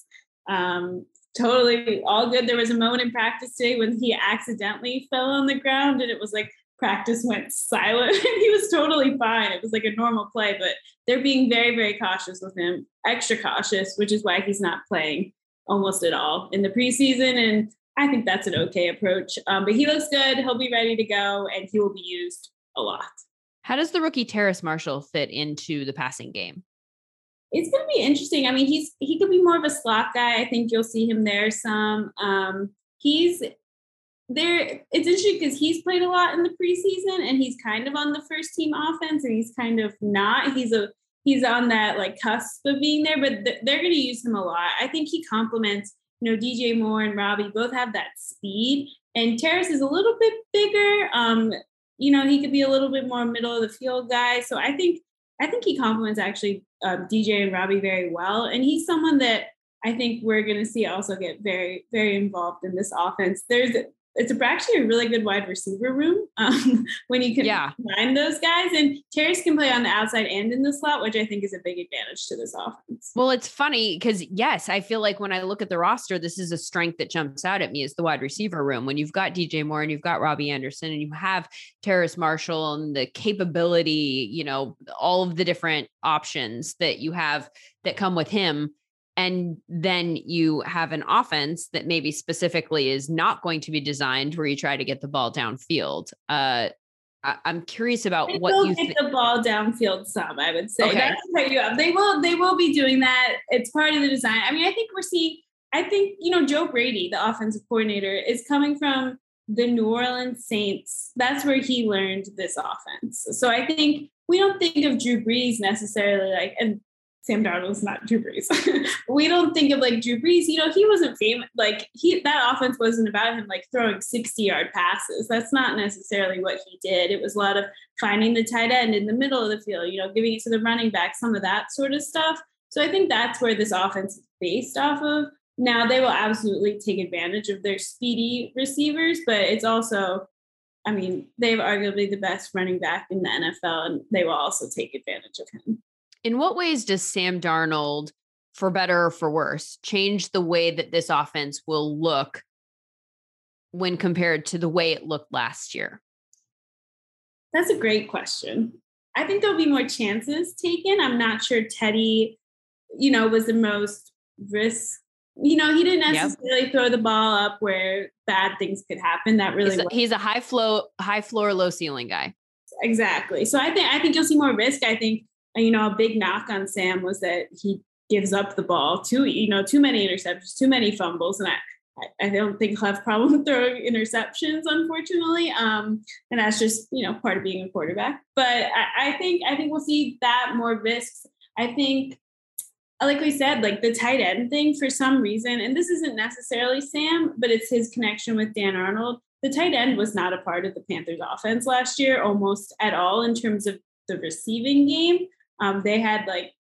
Um, totally all good. There was a moment in practice today when he accidentally fell on the ground and it was like practice went silent and he was totally fine. It was like a normal play, but they're being very, very cautious with him, extra cautious, which is why he's not playing almost at all in the preseason. And I think that's an okay approach. Um, but he looks good. He'll be ready to go and he will be used a lot. How does the rookie Terrace Marshall fit into the passing game? It's going to be interesting. I mean, he's he could be more of a slot guy. I think you'll see him there some. Um, he's there. It's interesting because he's played a lot in the preseason, and he's kind of on the first team offense, and he's kind of not. He's a he's on that like cusp of being there, but th- they're going to use him a lot. I think he complements. You know, D J Moore and Robbie both have that speed, and Terrace is a little bit bigger. Um, you know, he could be a little bit more middle of the field guy. So I think I think he complements actually um, D J and Robbie very well. And he's someone that I think we're going to see also get very, very involved in this offense. There's it's actually a really good wide receiver room um, when you can yeah. find those guys. And Terrace can play on the outside and in the slot, which I think is a big advantage to this offense. Well, it's funny because, yes, I feel like when I look at the roster, this is a strength that jumps out at me is the wide receiver room. When you've got D J Moore and you've got Robbie Anderson and you have Terrace Marshall and the capability, you know, all of the different options that you have that come with him. And then you have an offense that maybe specifically is not going to be designed where you try to get the ball downfield. Uh, I, I'm curious about they what will you get think. the ball downfield some, I would say. Okay. That's what you have. They will, they will be doing that. It's part of the design. I mean, I think we're seeing, I think, you know, Joe Brady, the offensive coordinator, is coming from the New Orleans Saints. That's where he learned this offense. So I think we don't think of Drew Brees necessarily like, and Sam Darnold's not Drew Brees. We don't think of like Drew Brees. You know, he wasn't famous. Like he, that offense wasn't about him like throwing sixty yard passes. That's not necessarily what he did. It was a lot of finding the tight end in the middle of the field, you know, giving it to the running back, some of that sort of stuff. So I think that's where this offense is based off of. Now they will absolutely take advantage of their speedy receivers, but it's also, I mean, they have arguably the best running back in the N F L, and they will also take advantage of him. In what ways does Sam Darnold, for better or for worse, change the way that this offense will look when compared to the way it looked last year? That's a great question. I think there'll be more chances taken. I'm not sure Teddy, you know, was the most risk. You know, he didn't necessarily yep. throw the ball up where bad things could happen. That really he's a, he's a high flow, high floor, low ceiling guy. Exactly. So I think I think you'll see more risk. I think. You know, a big knock on Sam was that he gives up the ball too, you know, too many interceptions, too many fumbles. And I, I don't think he'll have a problem with throwing interceptions, unfortunately. Um, and that's just, you know, part of being a quarterback. But I, I think, I think we'll see that more risks. I think, like we said, like the tight end thing for some reason, and this isn't necessarily Sam, but it's his connection with Dan Arnold. The tight end was not a part of the Panthers offense last year, almost at all in terms of the receiving game. Um, they had like,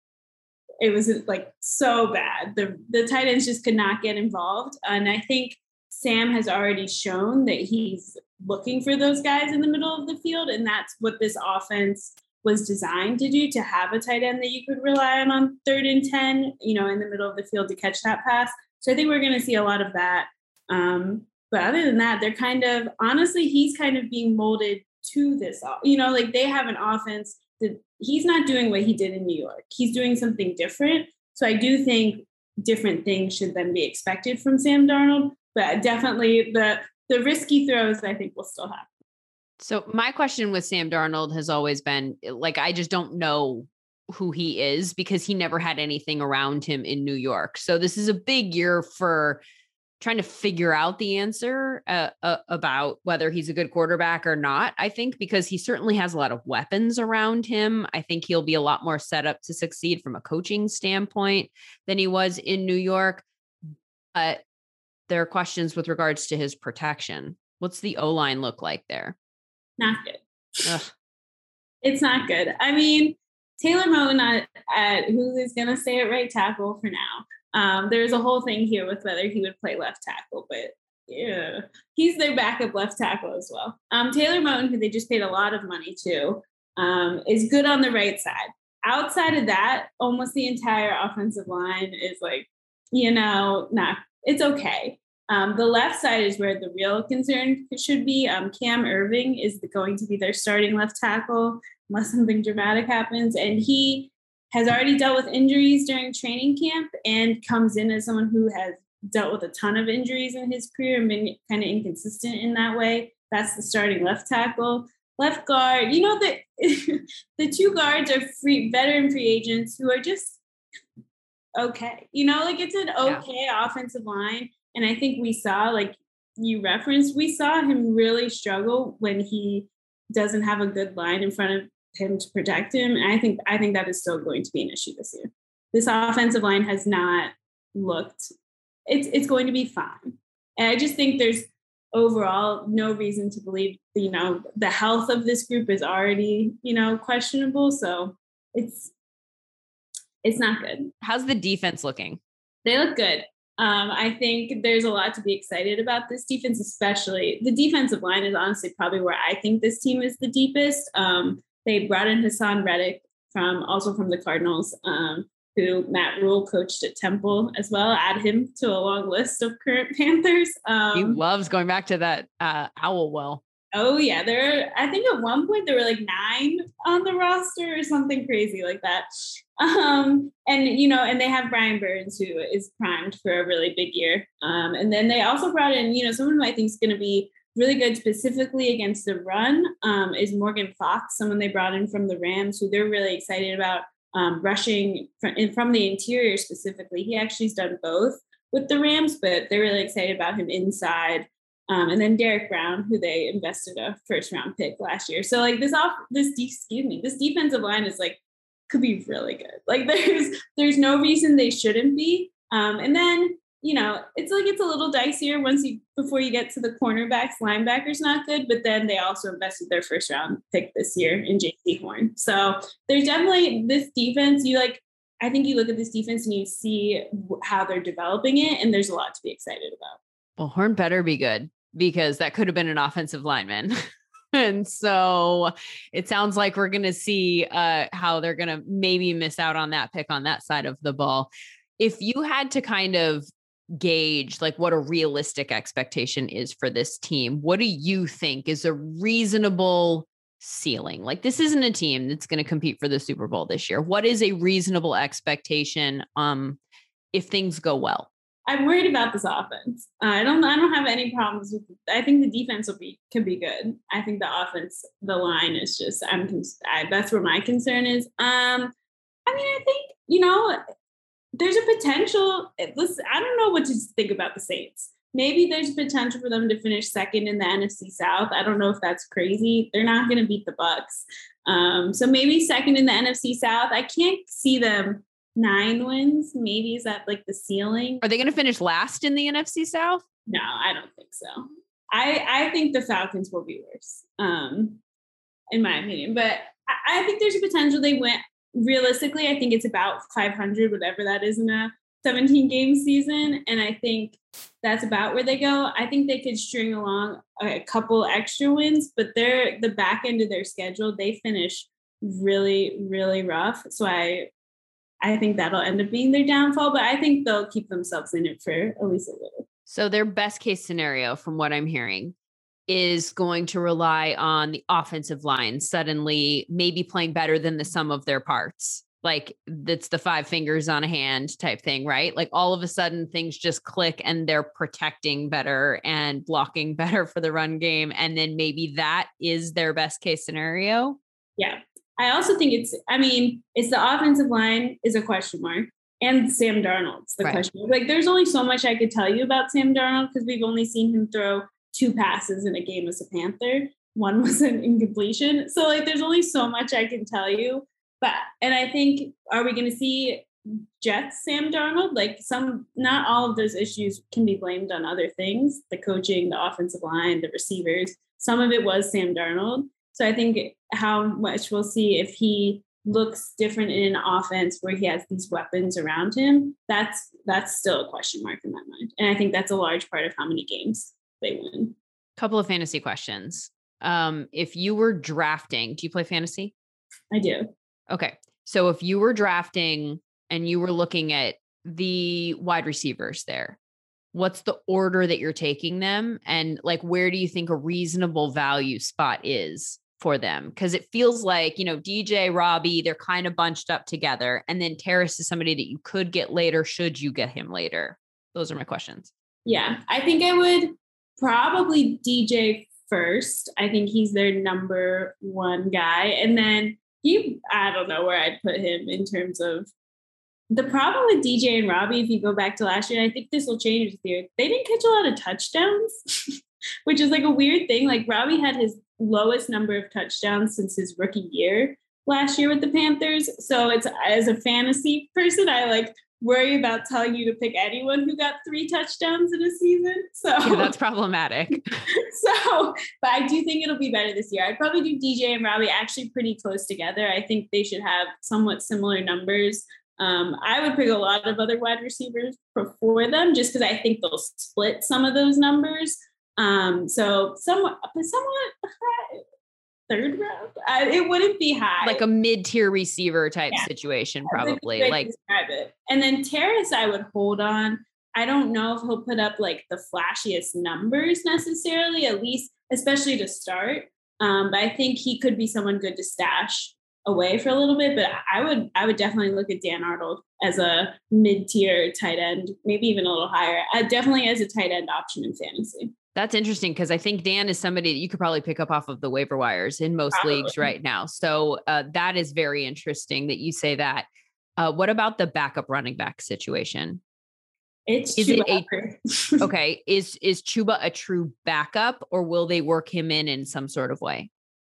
it was like so bad. The the tight ends just could not get involved. And I think Sam has already shown that he's looking for those guys in the middle of the field. And that's what this offense was designed to do, to have a tight end that you could rely on on third and ten, you know, in the middle of the field to catch that pass. So I think we're going to see a lot of that. Um, but other than that, they're kind of, honestly, he's kind of being molded to this, you know, like they have an offense that he's not doing what he did in New York. He's doing something different. So I do think different things should then be expected from Sam Darnold, but definitely the, the risky throws I think will still happen. So my question with Sam Darnold has always been like, I just don't know who he is because he never had anything around him in New York. So this is a big year for trying to figure out the answer uh, uh, about whether he's a good quarterback or not, I think, because he certainly has a lot of weapons around him. I think he'll be a lot more set up to succeed from a coaching standpoint than he was in New York. But there are questions with regards to his protection. What's the O-line look like there? Not good. Ugh. It's not good. I mean, Taylor Moton at, at who is going to stay at right tackle for now. Um, there's a whole thing here with whether he would play left tackle, but yeah, he's their backup left tackle as well. Um, Taylor Moton, who they just paid a lot of money to, um, is good on the right side. Outside of that, almost the entire offensive line is like, you know, nah, it's okay. Um, the left side is where the real concern should be. Um, Cam Irving is going to be their starting left tackle unless something dramatic happens, and he has already dealt with injuries during training camp and comes in as someone who has dealt with a ton of injuries in his career and been kind of inconsistent in that way. That's the starting left tackle. Left guard, you know, the, the two guards are free veteran free agents who are just okay. You know, like it's an okay yeah. offensive line. And I think we saw, like you referenced, we saw him really struggle when he doesn't have a good line in front of him to protect him. And I think, I think that is still going to be an issue this year. This offensive line has not looked, it's, it's going to be fine. And I just think there's overall no reason to believe, you know, the health of this group is already, you know, questionable. So it's, it's not good. How's the defense looking? They look good. Um, I think there's a lot to be excited about this defense, especially the defensive line is honestly probably where I think this team is the deepest. Um, they brought in Hassan Reddick from also from the Cardinals, um, who Matt Rule coached at Temple as well. Add him to a long list of current Panthers. Um, he loves going back to that uh, owl well. Oh yeah, there. I think at one point there were like nine on the roster or something crazy like that. Um, and you know, and they have Brian Burns, who is primed for a really big year. Um, and then they also brought in, you know, someone who I think is going to be really good specifically against the run um, is Morgan Fox, someone they brought in from the Rams, who they're really excited about um, rushing from, from the interior specifically. He actually's done both with the Rams, but they're really excited about him inside. Um, and then Derek Brown, who they invested a first round pick last year. So like this off this de- excuse me, this defensive line is like could be really good. Like there's there's no reason they shouldn't be. Um, and then you know it's like it's a little dicier once you before you get to the cornerbacks, linebackers not good, but then they also invested their first round pick this year in J C Horn. So there's definitely this defense. You like I think you look at this defense and you see how they're developing it, and there's a lot to be excited about. Well, Horn better be good, because that could have been an offensive lineman. And so it sounds like we're going to see uh, how they're going to maybe miss out on that pick on that side of the ball. If you had to kind of gauge like what a realistic expectation is for this team, what do you think is a reasonable ceiling? Like this isn't a team that's going to compete for the Super Bowl this year. What is a reasonable expectation um, if things go well? I'm worried about this offense. Uh, I don't. I don't have any problems with. I think the defense will be can be good. I think the offense, the line is just. I'm. I, that's where my concern is. Um, I mean, I think you know, there's a potential. Listen, I don't know what to think about the Saints. Maybe there's potential for them to finish second in the N F C South. I don't know if that's crazy. They're not going to beat the Bucs. Um, so maybe second in the N F C South. I can't see them. Nine wins, maybe is that like the ceiling? Are they going to finish last in the N F C South? No, I don't think so. I I think the Falcons will be worse, um, in my opinion. But I, I think there's a potential they went. Realistically, I think it's about five hundred, whatever that is in a seventeen game season, and I think that's about where they go. I think they could string along a couple extra wins, but they're the back end of their schedule. They finish really, really rough. So I. I think that'll end up being their downfall, but I think they'll keep themselves in it for at least a little. So their best case scenario, from what I'm hearing, is going to rely on the offensive line suddenly maybe playing better than the sum of their parts. Like that's the five fingers on a hand type thing, right? Like all of a sudden things just click and they're protecting better and blocking better for the run game. And then maybe that is their best case scenario. Yeah. I also think it's, I mean, it's the offensive line is a question mark and Sam Darnold's the right. question mark. Like there's only so much I could tell you about Sam Darnold because we've only seen him throw two passes in a game as a Panther. One was an incompletion. So like, there's only so much I can tell you, but, and I think, are we going to see Jets Sam Darnold? Like some, not all of those issues can be blamed on other things, the coaching, the offensive line, the receivers. Some of it was Sam Darnold. So I think how much we'll see if he looks different in an offense where he has these weapons around him. That's that's still a question mark in my mind. And I think that's a large part of how many games they win. Couple of fantasy questions. Um, if you were drafting, do you play fantasy? I do. Okay. So if you were drafting and you were looking at the wide receivers there, what's the order that you're taking them? And like, where do you think a reasonable value spot is for them? Because it feels like, you know, D J, Robbie, they're kind of bunched up together. And then Terrace is somebody that you could get later, should you get him later? Those are my questions. Yeah, I think I would probably D J first. I think he's their number one guy. And then he, I don't know where I'd put him in terms of The problem with D J and Robbie, if you go back to last year, I think this will change this year. They didn't catch a lot of touchdowns, which is like a weird thing. Like Robbie had his lowest number of touchdowns since his rookie year last year with the Panthers. So it's, as a fantasy person, I like worry about telling you to pick anyone who got three touchdowns in a season. So yeah, that's problematic. So, but I do think it'll be better this year. I'd probably do D J and Robbie actually pretty close together. I think they should have somewhat similar numbers. Um, I would pick a lot of other wide receivers before them just because I think they'll split some of those numbers. Um, so somewhat, somewhat high, third round. I, it wouldn't be high. Like a mid-tier receiver type yeah. situation, probably. Like, describe it. And then Terrace, I would hold on. I don't know if he'll put up like the flashiest numbers necessarily, at least, especially to start. Um, but I think he could be someone good to stash away for a little bit, but I would I would definitely look at Dan Arnold as a mid-tier tight end, maybe even a little higher. Uh, definitely as a tight end option in fantasy. That's interesting because I think Dan is somebody that you could probably pick up off of the waiver wires in most probably. leagues right now. So uh, that is very interesting that you say that. Uh, what about the backup running back situation? It's is Chuba it a, okay. Is is Chuba a true backup, or will they work him in in some sort of way?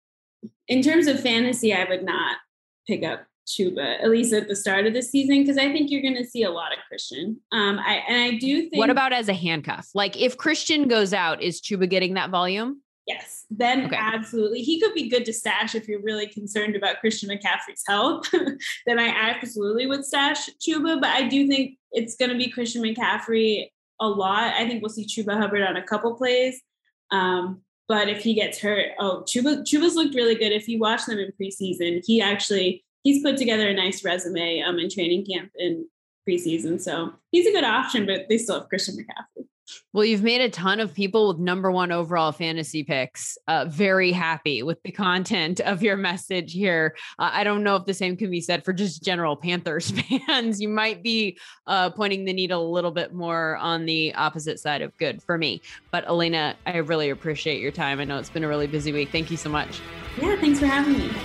In terms of fantasy, I would not pick up Chuba, at least at the start of the season, because I think you're going to see a lot of Christian. Um, I and I do think. What about as a handcuff? Like if Christian goes out, is Chuba getting that volume? Yes, then okay. Absolutely. He could be good to stash if you're really concerned about Christian McCaffrey's health. Then I absolutely would stash Chuba, but I do think it's going to be Christian McCaffrey a lot. I think we'll see Chuba Hubbard on a couple plays. Um, But if he gets hurt, oh, Chuba, Chuba's looked really good. If you watch them in preseason, he actually, he's put together a nice resume um, in training camp in preseason. So he's a good option, but they still have Christian McCaffrey. Well, you've made a ton of people with number one overall fantasy picks uh, very happy with the content of your message here. Uh, I don't know if the same can be said for just general Panthers fans. You might be uh, pointing the needle a little bit more on the opposite side of good for me. But Elena, I really appreciate your time. I know it's been a really busy week. Thank you so much. Yeah, thanks for having me.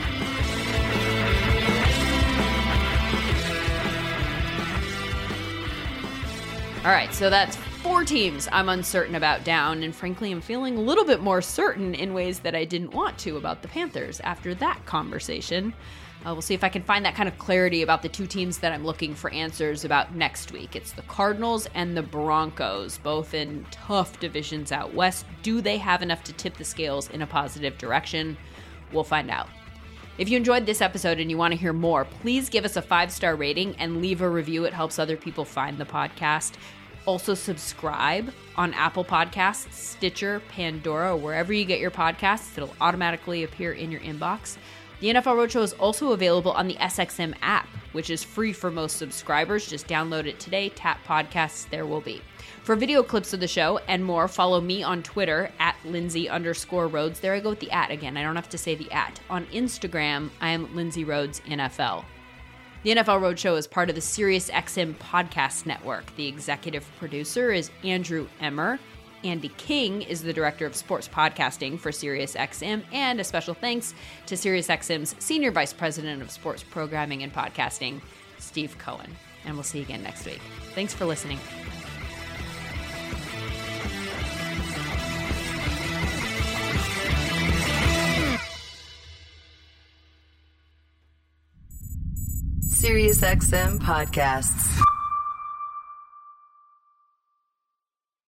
All right, so that's four teams I'm uncertain about down, and frankly, I'm feeling a little bit more certain in ways that I didn't want to about the Panthers after that conversation. Uh, we'll see if I can find that kind of clarity about the two teams that I'm looking for answers about next week. It's the Cardinals and the Broncos, both in tough divisions out west. Do they have enough to tip the scales in a positive direction? We'll find out. If you enjoyed this episode and you want to hear more, please give us a five-star rating and leave a review. It helps other people find the podcast. Also subscribe on Apple Podcasts, Stitcher, Pandora, or wherever you get your podcasts. It'll automatically appear in your inbox. The N F L Roadshow is also available on the S X M app, which is free for most subscribers. Just download it today, tap podcasts, there will be. For video clips of the show and more, follow me on Twitter at Lindsay underscore Rhodes. There I go with the at again. I don't have to say the at. On Instagram, I am Lindsay Rhodes N F L. The N F L Roadshow is part of the SiriusXM Podcast Network. The executive producer is Andrew Emmer. Andy King is the director of sports podcasting for SiriusXM, and a special thanks to SiriusXM's senior vice president of sports programming and podcasting, Steve Cohen. And we'll see you again next week. Thanks for listening. SiriusXM Podcasts.